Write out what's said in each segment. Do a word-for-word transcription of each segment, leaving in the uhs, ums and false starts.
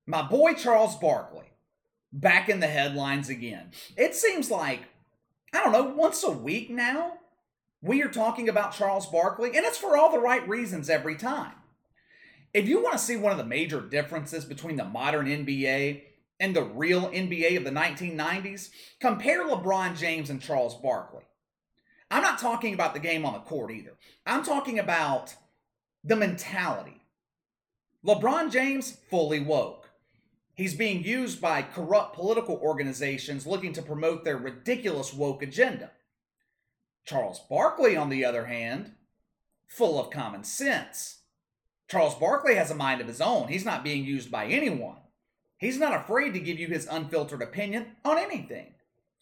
My boy Charles Barkley, back in the headlines again. It seems like, I don't know, once a week now, we are talking about Charles Barkley, and it's for all the right reasons every time. If you want to see one of the major differences between the modern N B A and the real N B A of the nineteen nineties, compare LeBron James and Charles Barkley. I'm not talking about the game on the court either. I'm talking about the mentality. LeBron James, fully woke. He's being used by corrupt political organizations looking to promote their ridiculous woke agenda. Charles Barkley, on the other hand, full of common sense. Charles Barkley has a mind of his own. He's not being used by anyone. He's not afraid to give you his unfiltered opinion on anything.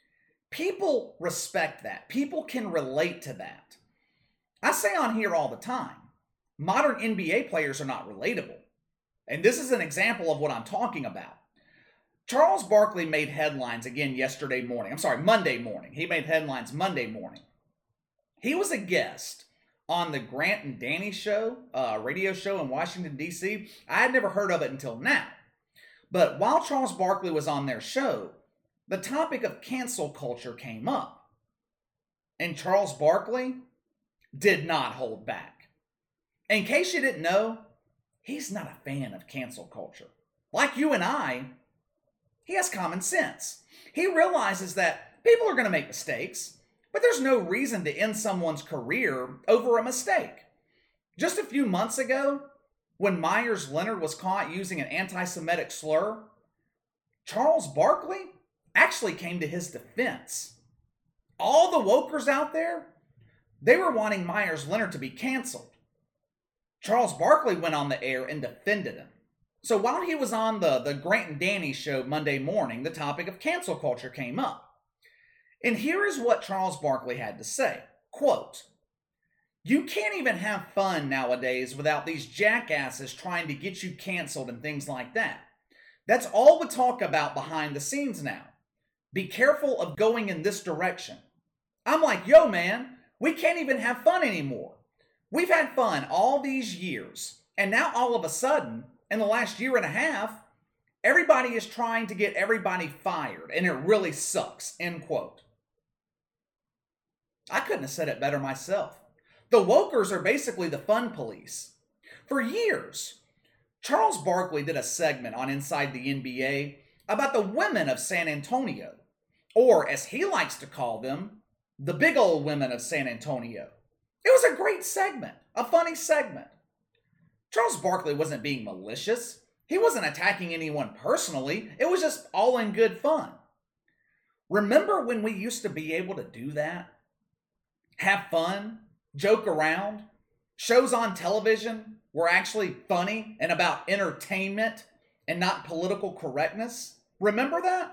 People respect that. People can relate to that. I say on here all the time, modern N B A players are not relatable. And this is an example of what I'm talking about. Charles Barkley made headlines again yesterday morning. I'm sorry, Monday morning. He made headlines Monday morning. He was a guest on the Grant and Danny show, a radio show in Washington, D C. I had never heard of it until now. But while Charles Barkley was on their show, the topic of cancel culture came up. And Charles Barkley did not hold back. In case you didn't know, he's not a fan of cancel culture. Like you and I, he has common sense. He realizes that people are going to make mistakes, but there's no reason to end someone's career over a mistake. Just a few months ago, when Myers Leonard was caught using an anti-Semitic slur, Charles Barkley actually came to his defense. All the wokers out there, they were wanting Myers Leonard to be canceled. Charles Barkley went on the air and defended him. So while he was on the, the Grant and Danny show Monday morning, the topic of cancel culture came up. And here is what Charles Barkley had to say. Quote, "You can't even have fun nowadays without these jackasses trying to get you canceled and things like that. That's all we talk about behind the scenes now. Be careful of going in this direction." I'm like, yo man, we can't even have fun anymore. We've had fun all these years, and now all of a sudden, in the last year and a half, everybody is trying to get everybody fired, and it really sucks, end quote. I couldn't have said it better myself. The wokers are basically the fun police. For years, Charles Barkley did a segment on Inside the N B A about the women of San Antonio, or as he likes to call them, the big old women of San Antonio. It was a great segment, a funny segment. Charles Barkley wasn't being malicious. He wasn't attacking anyone personally. It was just all in good fun. Remember when we used to be able to do that? Have fun, joke around. Shows on television were actually funny and about entertainment and not political correctness. Remember that?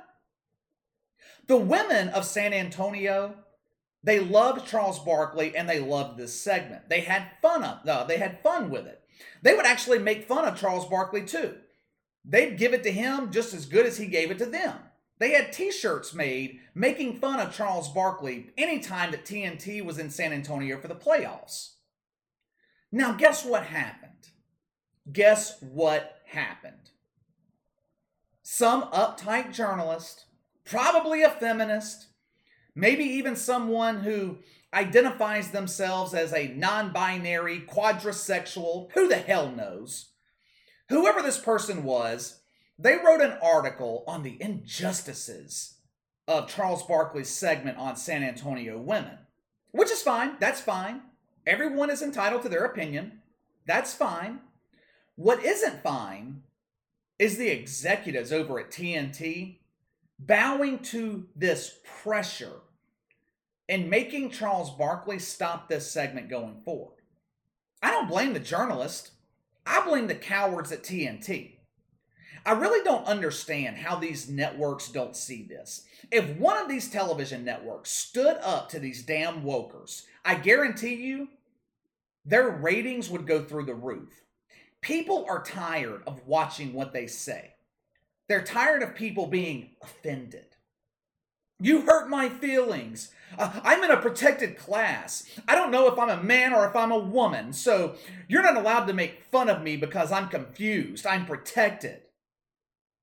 The women of San Antonio, they loved Charles Barkley and they loved this segment. They had fun of, uh, they had fun with it. They would actually make fun of Charles Barkley too. They'd give it to him just as good as he gave it to them. They had t-shirts made making fun of Charles Barkley anytime that T N T was in San Antonio for the playoffs. Now guess what happened? Guess what happened? Some uptight journalist, probably a feminist, maybe even someone who identifies themselves as a non-binary, quadrisexual, who the hell knows? Whoever this person was, they wrote an article on the injustices of Charles Barkley's segment on San Antonio women. Which is fine. That's fine. Everyone is entitled to their opinion. That's fine. What isn't fine is the executives over at T N T bowing to this pressure and making Charles Barkley stop this segment going forward. I don't blame the journalist. I blame the cowards at T N T. I really don't understand how these networks don't see this. If one of these television networks stood up to these damn wokers, I guarantee you their ratings would go through the roof. People are tired of watching what they say. They're tired of people being offended. You hurt my feelings. Uh, I'm in a protected class. I don't know if I'm a man or if I'm a woman, so you're not allowed to make fun of me because I'm confused. I'm protected.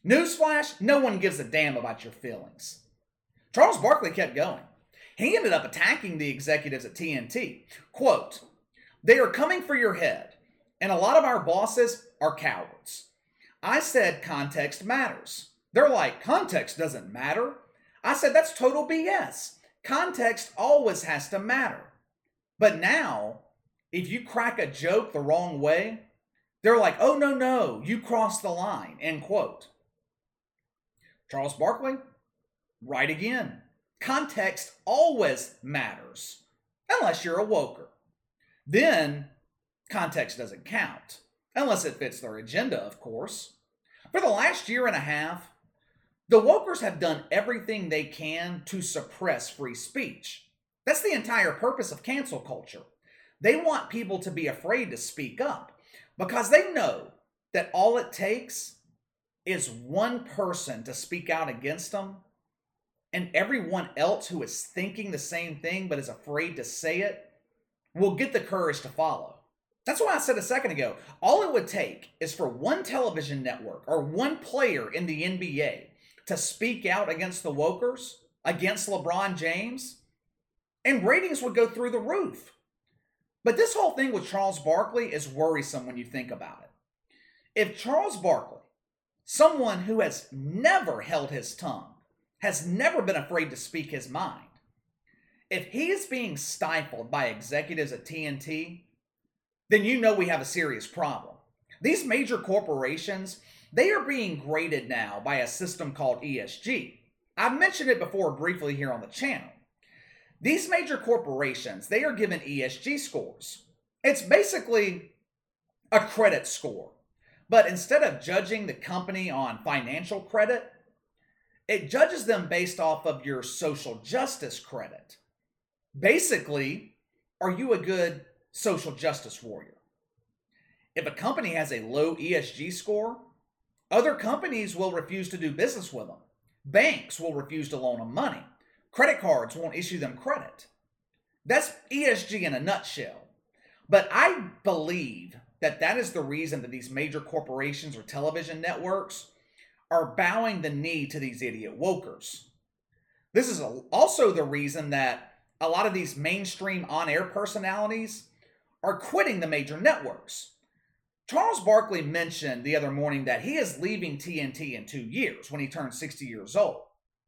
Newsflash, no one gives a damn about your feelings. Charles Barkley kept going. He ended up attacking the executives at T N T. Quote, "They are coming for your head, and a lot of our bosses are cowards. I said context matters. They're like, context doesn't matter. I said that's total B S. Context always has to matter. But now, if you crack a joke the wrong way, they're like, oh, no, no, you crossed the line," end quote. Charles Barkley, right again. Context always matters, unless you're a woker. Then, context doesn't count, unless it fits their agenda, of course. For the last year and a half, the wokers have done everything they can to suppress free speech. That's the entire purpose of cancel culture. They want people to be afraid to speak up because they know that all it takes is one person to speak out against them, and everyone else who is thinking the same thing but is afraid to say it will get the courage to follow. That's why I said a second ago, all it would take is for one television network or one player in the N B A to speak out against the wokers, against LeBron James, and ratings would go through the roof. But this whole thing with Charles Barkley is worrisome when you think about it. If Charles Barkley, someone who has never held his tongue, has never been afraid to speak his mind, if he is being stifled by executives at T N T, then you know we have a serious problem. These major corporations, they are being graded now by a system called E S G. I've mentioned it before briefly here on the channel. These major corporations, they are given E S G scores. It's basically a credit score. But instead of judging the company on financial credit, it judges them based off of your social justice credit. Basically, are you a good social justice warrior? If a company has a low E S G score, other companies will refuse to do business with them. Banks will refuse to loan them money. Credit cards won't issue them credit. That's E S G in a nutshell. But I believe that that is the reason that these major corporations or television networks are bowing the knee to these idiot wokers. This is also the reason that a lot of these mainstream on-air personalities are quitting the major networks. Charles Barkley mentioned the other morning that he is leaving T N T in two years when he turns sixty years old.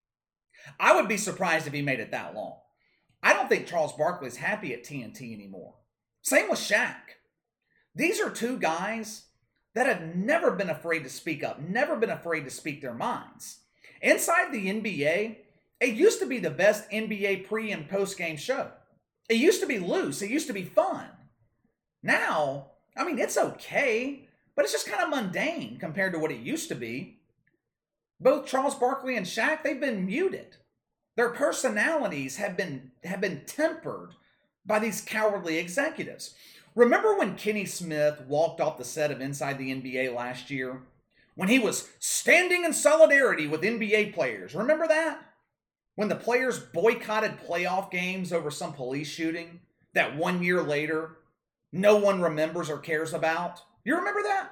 I would be surprised if he made it that long. I don't think Charles Barkley is happy at T N T anymore. Same with Shaq. These are two guys that have never been afraid to speak up, never been afraid to speak their minds. Inside the N B A, it used to be the best N B A pre- and post-game show. It used to be loose. It used to be fun. Now, I mean, it's okay, but it's just kind of mundane compared to what it used to be. Both Charles Barkley and Shaq, they've been muted. Their personalities have been, have been tempered by these cowardly executives. Remember when Kenny Smith walked off the set of Inside the N B A last year? When he was standing in solidarity with N B A players. Remember that? When the players boycotted playoff games over some police shooting that one year later no one remembers or cares about? You remember that?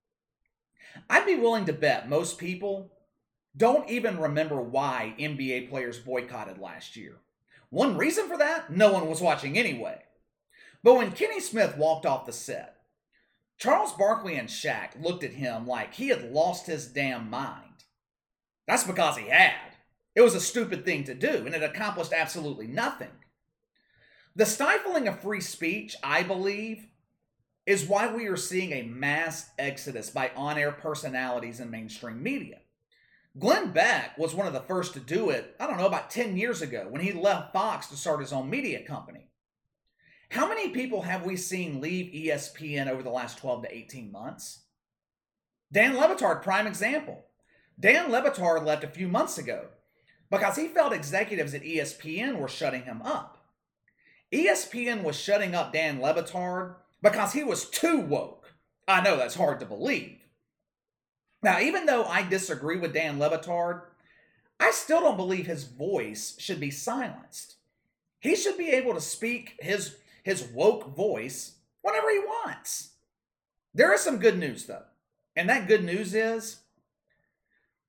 I'd be willing to bet most people don't even remember why N B A players boycotted last year. One reason for that? No one was watching anyway. But when Kenny Smith walked off the set, Charles Barkley and Shaq looked at him like he had lost his damn mind. That's because he had. It was a stupid thing to do, and it accomplished absolutely nothing. The stifling of free speech, I believe, is why we are seeing a mass exodus by on-air personalities in mainstream media. Glenn Beck was one of the first to do it, I don't know, about ten years ago when he left Fox to start his own media company. How many people have we seen leave E S P N over the last twelve to eighteen months? Dan Le Batard, prime example. Dan Le Batard left a few months ago because he felt executives at E S P N were shutting him up. E S P N was shutting up Dan Le Batard because he was too woke. I know that's hard to believe. Now, even though I disagree with Dan Le Batard, I still don't believe his voice should be silenced. He should be able to speak his, his woke voice whenever he wants. There is some good news, though. And that good news is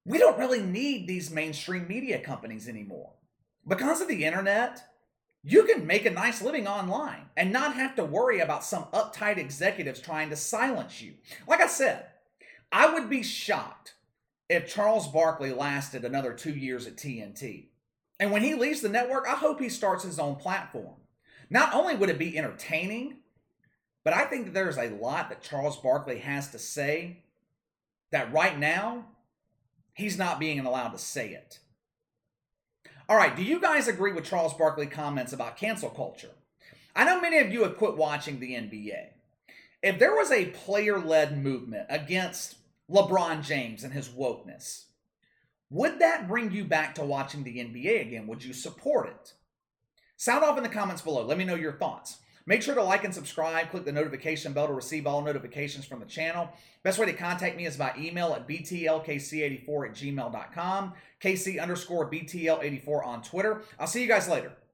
we don't really need these mainstream media companies anymore. Because of the internet, you can make a nice living online and not have to worry about some uptight executives trying to silence you. Like I said, I would be shocked if Charles Barkley lasted another two years at T N T. And when he leaves the network, I hope he starts his own platform. Not only would it be entertaining, but I think that there's a lot that Charles Barkley has to say that right now, he's not being allowed to say it. All right, do you guys agree with Charles Barkley's comments about cancel culture? I know many of you have quit watching the N B A. If there was a player-led movement against LeBron James and his wokeness, would that bring you back to watching the N B A again? Would you support it? Sound off in the comments below. Let me know your thoughts. Make sure to like and subscribe. Click the notification bell to receive all notifications from the channel. Best way to contact me is by email at b t l k c eighty-four at gmail dot com, kc underscore b t l eighty-four on Twitter. I'll see you guys later.